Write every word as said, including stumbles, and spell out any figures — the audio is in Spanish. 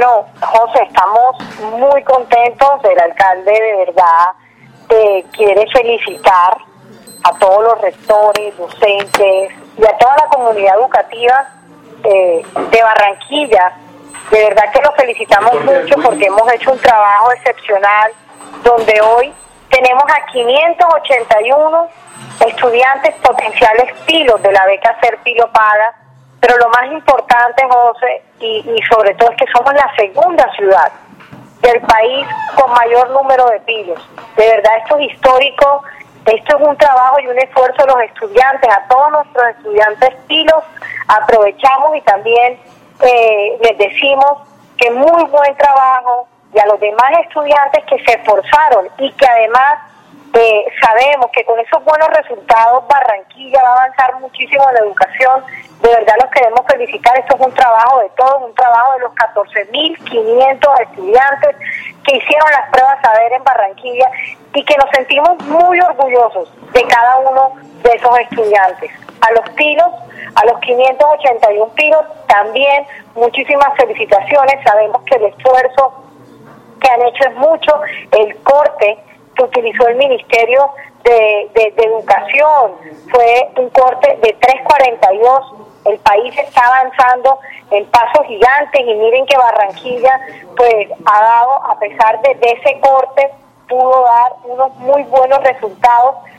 Bueno, José, estamos muy contentos. El alcalde de verdad eh, quiere felicitar a todos los rectores, docentes y a toda la comunidad educativa eh, de Barranquilla. De verdad que los felicitamos mucho porque hemos hecho un trabajo excepcional donde hoy tenemos a quinientos ochenta y uno estudiantes potenciales pilos de la beca Ser Pilo Paga, pero lo más importante, José, y, y sobre todo es que somos la segunda ciudad del país con mayor número de pilos. De verdad esto es histórico, esto es un trabajo y un esfuerzo de los estudiantes, a todos nuestros estudiantes pilos, aprovechamos y también eh, les decimos que muy buen trabajo, y a los demás estudiantes que se esforzaron y que además eh, sabemos que con esos buenos resultados Barranquilla va a avanzar muchísimo en la educación. De verdad los queremos felicitar. Esto es un trabajo de todos, un trabajo de los catorce mil quinientos estudiantes que hicieron las pruebas saber en Barranquilla y que nos sentimos muy orgullosos de cada uno de esos estudiantes. A los pilos, a los quinientos ochenta y uno pilos, también muchísimas felicitaciones. Sabemos que el esfuerzo que han hecho es mucho. El corte que utilizó el Ministerio de, de, de Educación fue un corte de tres cuarenta y dos. El país está avanzando en pasos gigantes y miren que Barranquilla pues ha dado, a pesar de, de ese corte, pudo dar unos muy buenos resultados